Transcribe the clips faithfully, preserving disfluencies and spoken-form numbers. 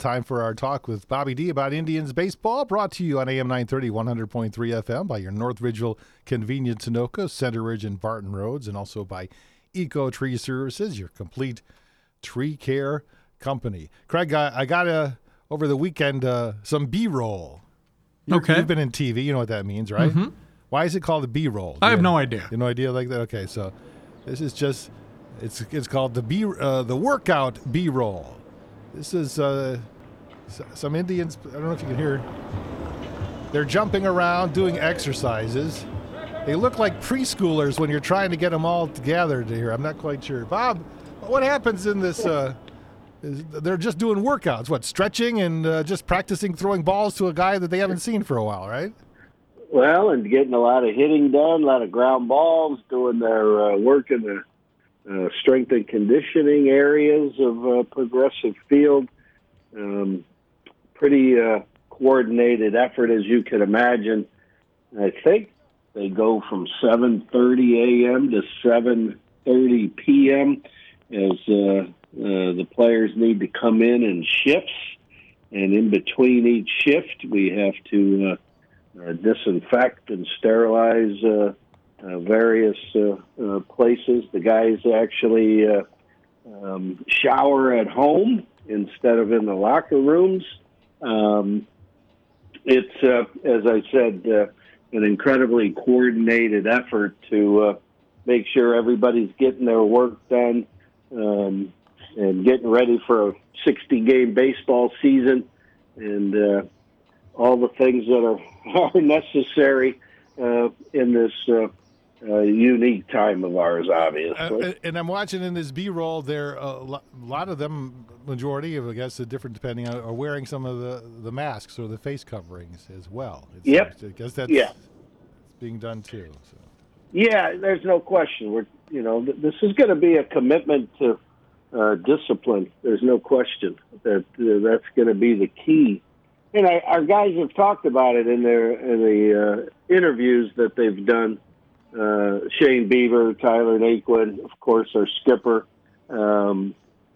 time for our talk with Bobby D about Indians baseball, brought to you on A M nine thirty, one hundred point three F M by your North Ridgeville Convenience Sunoco, Center Ridge and Barton Roads, and also by Eco Tree Services, your complete tree care company. Craig, I, I got a, over the weekend uh, some B-roll. You're, Okay. You've been in T V. You know what that means, right? Mm-hmm. Why is it called a B-roll? I have you, no idea. You have no idea like that? Okay, so this is just, it's it's called the B uh, the workout B-roll. This is uh, some Indians, I don't know if you can hear, they're jumping around doing exercises. They look like preschoolers when you're trying to get them all together to here. I'm not quite sure. Bob, what happens in this? Uh, is they're just doing workouts, what, stretching and uh, just practicing throwing balls to a guy that they haven't seen for a while, right? Well, and getting a lot of hitting done, a lot of ground balls, doing their uh, work in the uh, strength and conditioning areas of uh, Progressive Field. Um, pretty uh, coordinated effort, as you can imagine. I think they go from seven thirty a.m. to seven thirty p.m. as uh, uh, the players need to come in in shifts. And in between each shift, we have to uh, uh, disinfect and sterilize uh, uh, various uh, uh, places. The guys actually uh, um, shower at home instead of in the locker rooms. Um, it's, uh, as I said, uh, an incredibly coordinated effort to uh, make sure everybody's getting their work done um, and getting ready for a sixty-game baseball season and uh, all the things that are, are necessary uh, in this uh, uh, unique time of ours, obviously. Uh, and I'm watching in this B-roll there, uh, a lot of them, majority of, I guess, the different depending on, are wearing some of the, the masks or the face coverings as well. It's, Yep. I guess that's yeah. being done too. So. Yeah, there's no question. We're, you know, th- this is going to be a commitment to uh, discipline. There's no question that uh, that's going to be the key. And I, our guys have talked about it in their in the uh, interviews that they've done. Uh, Shane Bieber, Tyler Naquin, of course, our skipper, um,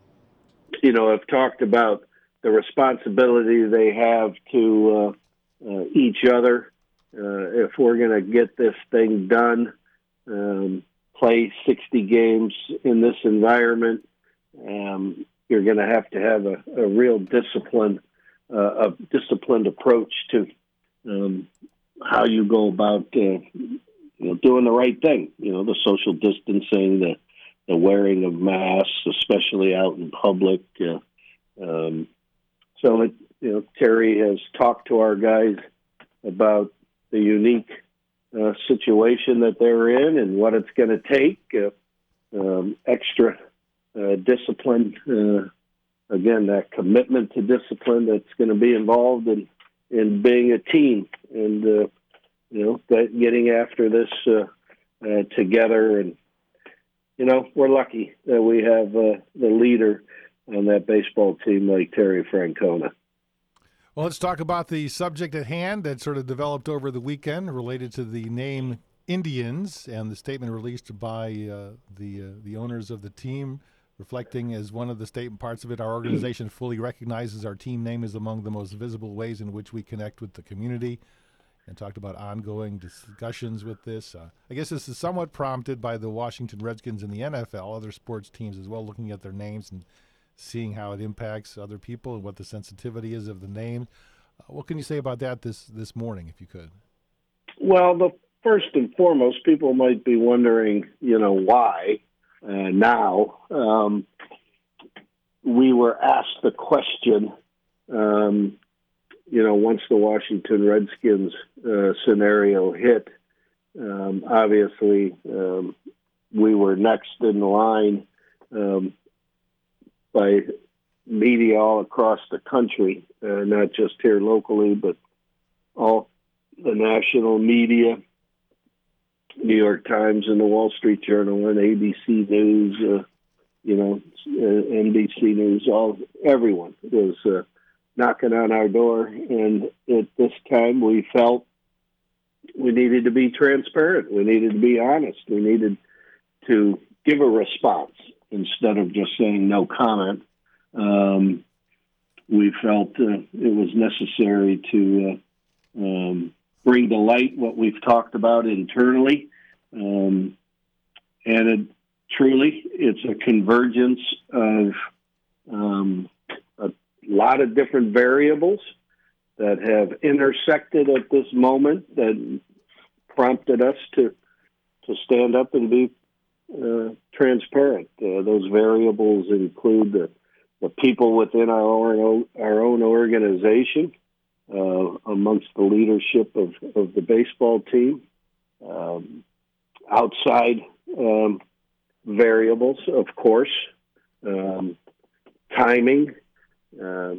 you know, have talked about the responsibility they have to uh, uh, each other. Uh, if we're going to get this thing done, um, play sixty games in this environment, um, you're going to have to have a, a real discipline, uh, a disciplined approach to um, how you go about uh, you know, doing the right thing. You know, the social distancing, the the wearing of masks, especially out in public. Uh, um, so, it, you know, Terry has talked to our guys about the unique uh, situation that they're in and what it's going to take. Uh, um, extra uh, discipline, uh, again, that commitment to discipline that's going to be involved in, in being a team and, uh, you know, that getting after this uh, uh, together. And, you know, we're lucky that we have uh, the leader on that baseball team like Terry Francona. Well, let's talk about the subject at hand that sort of developed over the weekend related to the name Indians and the statement released by uh, the uh, the owners of the team, reflecting as one of the statement parts of it, our organization fully recognizes our team name is among the most visible ways in which we connect with the community, and talked about ongoing discussions with this. Uh, I guess this is somewhat prompted by the Washington Redskins and the N F L, other sports teams as well, looking at their names and seeing how it impacts other people and what the sensitivity is of the name. Uh, what can you say about that this, this morning, if you could? Well, the first and foremost, people might be wondering, you know, why uh, now. Um, we were asked the question, um, you know, once the Washington Redskins uh, scenario hit, um, obviously um, we were next in line um, by media all across the country, uh, not just here locally, but all the national media, New York Times and the Wall Street Journal and A B C News, uh, you know, uh, N B C News, all everyone was uh, knocking on our door. And at this time, we felt we needed to be transparent. We needed to be honest. We needed to give a response instead of just saying no comment. Um, we felt uh, it was necessary to uh, um, bring to light what we've talked about internally. Um, and it, truly, it's a convergence of um, a lot of different variables that have intersected at this moment that prompted us to to stand up and be uh, transparent. Uh, those variables include the, the people within our own, our own organization, uh, amongst the leadership of, of the baseball team, um, outside um, variables, of course, um, timing, uh,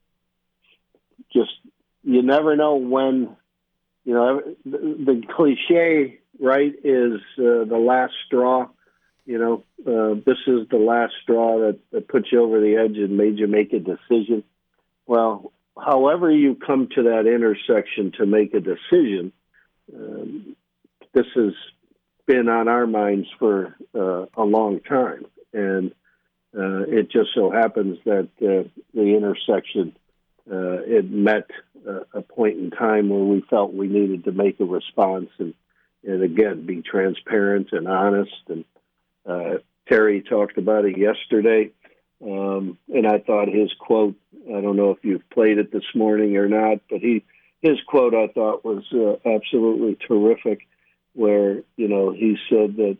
just you never know when, you know, the, the cliche, right, is uh, the last straw. You know, uh, this is the last straw that, that put you over the edge and made you make a decision. Well, however you come to that intersection to make a decision, um, this has been on our minds for uh, a long time. And uh, it just so happens that uh, the intersection, uh, it met uh, a point in time where we felt we needed to make a response and, and again, be transparent and honest. And uh, Terry talked about it yesterday. Um, and I thought his quote, I don't know if you've played it this morning or not, but he, his quote I thought was uh, absolutely terrific, where, you know, he said that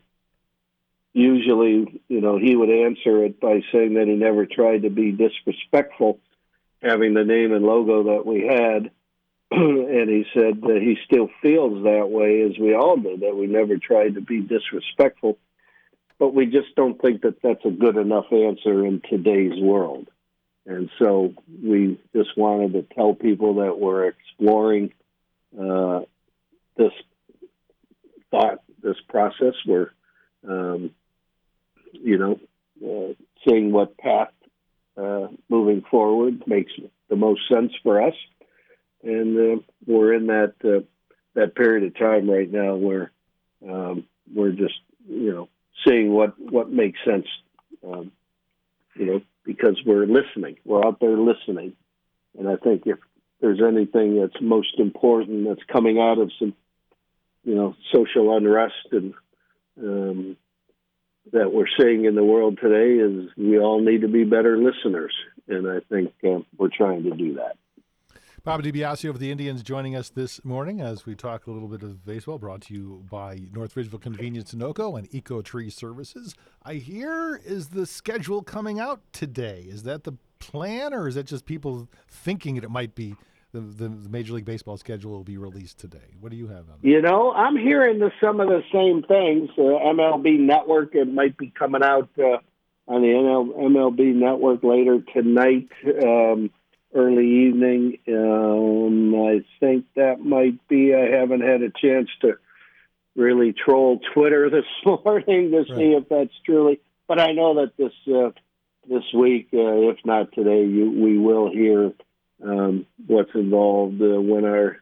usually, you know, he would answer it by saying that he never tried to be disrespectful, having the name and logo that we had. And he said that he still feels that way, as we all do, that we never tried to be disrespectful. But we just don't think that that's a good enough answer in today's world. And so we just wanted to tell people that we're exploring uh, this thought, this process. We're, um, you know, uh, seeing what path uh, moving forward makes the most sense for us. And uh, we're in that uh, that period of time right now where um, we're just, you know, seeing what, what makes sense, um, you know, because we're listening. We're out there listening. And I think if there's anything that's most important that's coming out of some, you know, social unrest and um, that we're seeing in the world today, is we all need to be better listeners. And I think uh, we're trying to do that. Bob DiBiasio of the Indians joining us this morning as we talk a little bit of baseball, brought to you by North Ridgeville Convenience Sunoco and Eco Tree Services. I hear, is the schedule coming out today? Is that the plan, or is that just people thinking it might be the, the, the Major League Baseball schedule will be released today? What do you have on that? You know, I'm hearing the, some of the same things. Uh, M L B Network, it might be coming out uh, on the M L B Network later tonight. Um, early evening. Um, I think that might be, I haven't had a chance to really troll Twitter this morning to right. see if that's truly, but I know that this, uh, this week, uh, if not today, you, we will hear um, what's involved uh, when our,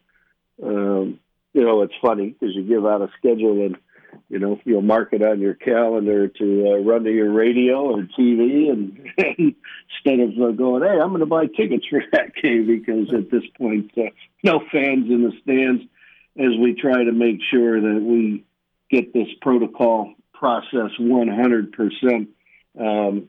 um, you know, it's funny because you give out a schedule and, you know, you'll mark it on your calendar to uh, run to your radio or T V, and, and instead of uh, going, hey, I'm going to buy tickets for that game, because at this point, uh, no fans in the stands, as we try to make sure that we get this protocol process one hundred percent um,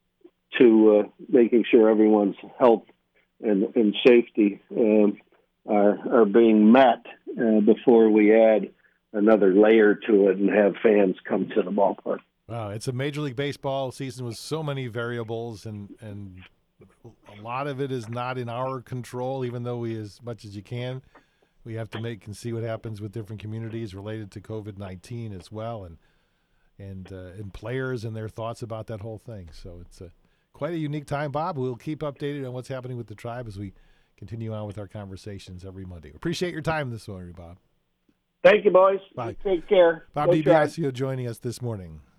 to uh, making sure everyone's health and, and safety um, are, are being met uh, before we add another layer to it and have fans come to the ballpark. Wow, it's a Major League Baseball season with so many variables, and and a lot of it is not in our control, even though we, as much as you can, we have to make and see what happens with different communities related to COVID nineteen as well, and and uh, and players and their thoughts about that whole thing. So it's a, quite a unique time, Bob. We'll keep updated on what's happening with the Tribe as we continue on with our conversations every Monday. Appreciate your time this morning, Bob. Thank you, boys. Bye. Take care. Bob DiBiasio joining us this morning.